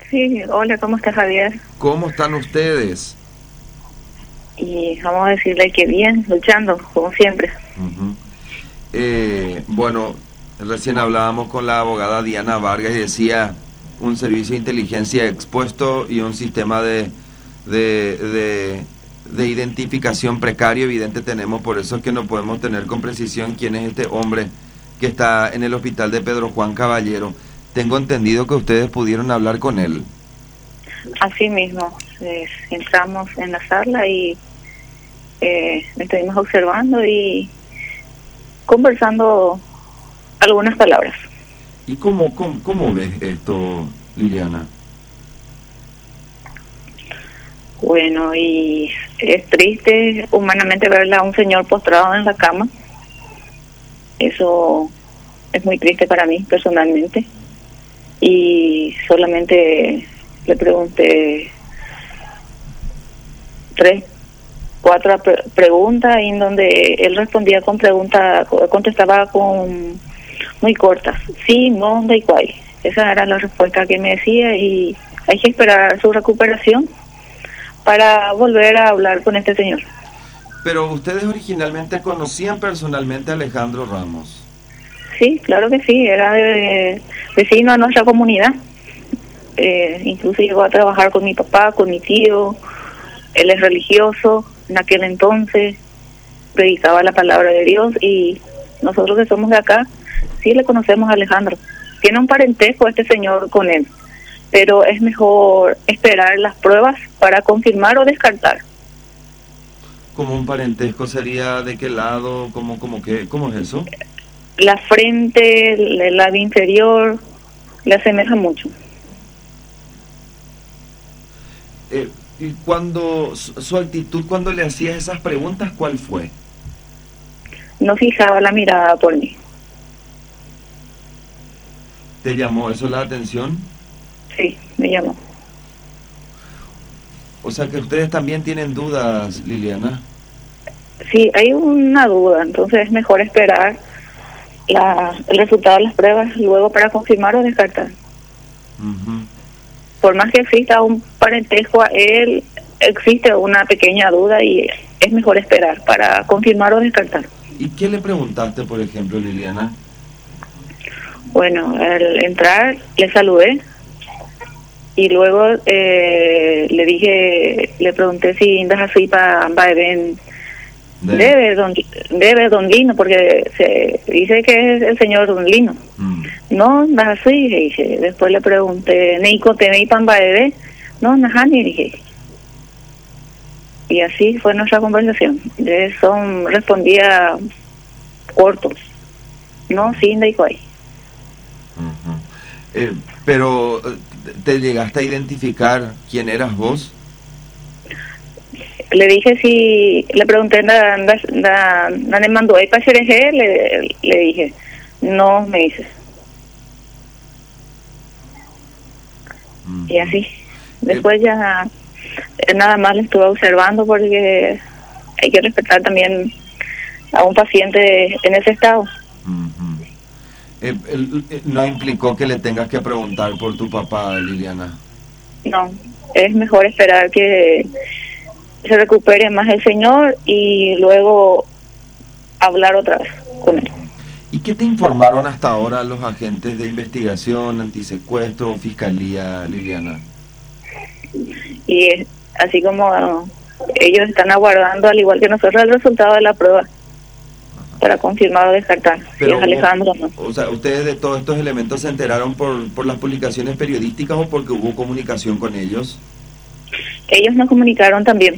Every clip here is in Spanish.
Sí, hola, ¿cómo está Javier? ¿Cómo están ustedes? Y vamos a decirle que bien, luchando, como siempre. Ujú. Bueno, recién hablábamos con la abogada Diana Vargas y decía un servicio de inteligencia expuesto y un sistema de, de, de identificación precario evidente tenemos, por eso es que no podemos tener con precisión quién es este hombre que está en el hospital de Pedro Juan Caballero. Tengo entendido que ustedes pudieron hablar con él. Así mismo, entramos en la sala y estuvimos observando y conversando algunas palabras. ¿Y cómo ves esto, Liliana? Bueno, y es triste humanamente verle a un señor postrado en la cama. Eso es muy triste para mí personalmente. Y solamente le pregunté 3, 4 preguntas en donde él respondía con preguntas, contestaba con muy cortas, sí, no, da igual. Esa era la respuesta que me decía y hay que esperar su recuperación para volver a hablar con este señor. Pero ustedes originalmente conocían personalmente a Alejandro Ramos. Sí, claro que sí, era vecino a nuestra comunidad. Incluso llegó a trabajar con mi papá, con mi tío. Él es religioso, en aquel entonces predicaba la palabra de Dios y nosotros que somos de acá, sí le conocemos a Alejandro. Tiene un parentesco este señor con él, pero es mejor esperar las pruebas para confirmar o descartar. ¿Como un parentesco sería de qué lado? ¿Cómo es eso? La frente, el lado inferior, le asemeja mucho. Y su actitud cuando le hacías esas preguntas, ¿cuál fue? No fijaba la mirada por mí. ¿Te llamó eso la atención? Sí, me llamó. O sea que ustedes también tienen dudas, Liliana. Sí, hay una duda, entonces es mejor esperar el resultado de las pruebas luego para confirmar o descartar. Uh-huh. Por más que exista un parentesco a él, existe una pequeña duda y es mejor esperar para confirmar o descartar. ¿Y qué le preguntaste, por ejemplo, Liliana? Bueno, al entrar le saludé y luego le pregunté si andas así para ven debe don Lino, porque se dice que es el señor don Lino. No, andas así, dije. Después le pregunté, Neiko te pan bebé, no, najani, dije. Y así fue nuestra conversación. Respondía corto, no, sí, da igual. Pero, ¿te llegaste a identificar quién eras vos? Le dije le pregunté, ¿dónde mandó ahí para Xereje? Le dije, no, me dice. Y así. Después ya nada más le estuve observando porque hay que respetar también a un paciente en ese estado. ¿No implicó que le tengas que preguntar por tu papá, Liliana? No, es mejor esperar que se recupere más el señor y luego hablar otra vez con él. ¿Y qué te informaron hasta ahora los agentes de investigación, antisecuestro, fiscalía, Liliana? Y así como ellos están aguardando, al igual que nosotros, el resultado de la prueba para confirmar o descartar. Pero si es Alejandro, ¿no? O sea, ¿ustedes de todos estos elementos se enteraron por las publicaciones periodísticas o porque hubo comunicación con ellos? Ellos nos comunicaron también.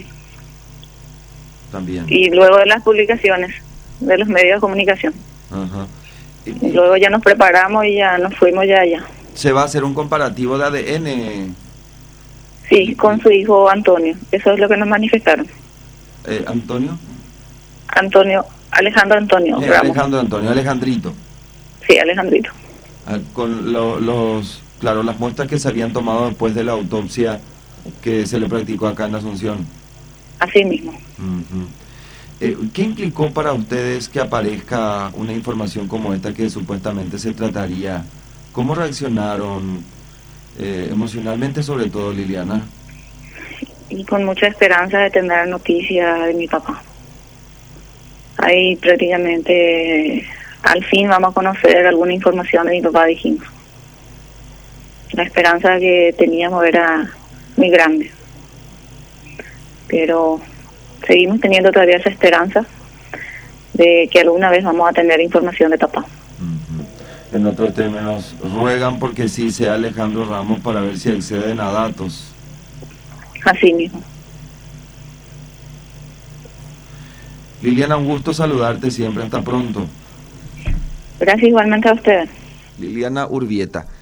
Y luego de las publicaciones de los medios de comunicación. Ajá. Y luego ya nos preparamos y ya nos fuimos ya allá. ¿Se va a hacer un comparativo de ADN? Sí, con su hijo Antonio. Eso es lo que nos manifestaron. ¿Antonio? Alejandro Antonio. Alejandro Antonio, Alejandrito. Sí, Alejandrito. Con las muestras que se habían tomado después de la autopsia que se le practicó acá en Asunción. Así mismo. ¿Qué implicó para ustedes que aparezca una información como esta que supuestamente se trataría? ¿Cómo reaccionaron emocionalmente sobre todo, Liliana. Y con mucha esperanza de tener noticias de mi papá. Ahí prácticamente al fin vamos a conocer alguna información de mi papá, dijimos. La esperanza que teníamos era muy grande. Pero seguimos teniendo todavía esa esperanza de que alguna vez vamos a tener información de papá. En otros términos, ruegan porque sí sea Alejandro Ramos para ver si acceden a datos. Así mismo. Liliana, un gusto saludarte siempre. Hasta pronto. Gracias igualmente a ustedes. Liliana Urbieta.